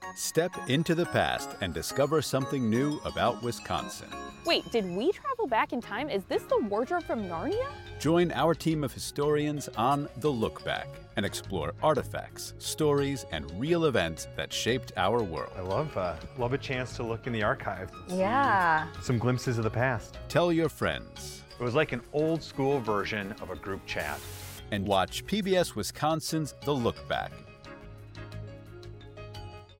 Step into the past and discover something new about Wisconsin. Wait, did we travel back in time? Is this the wardrobe from Narnia? Join our team of historians on The Look Back and explore artifacts, stories, and real events that shaped our world. I love a chance to look in the archives. Yeah. Some glimpses of the past. Tell your friends. It was like an old school version of a group chat. And watch PBS Wisconsin's The Look Back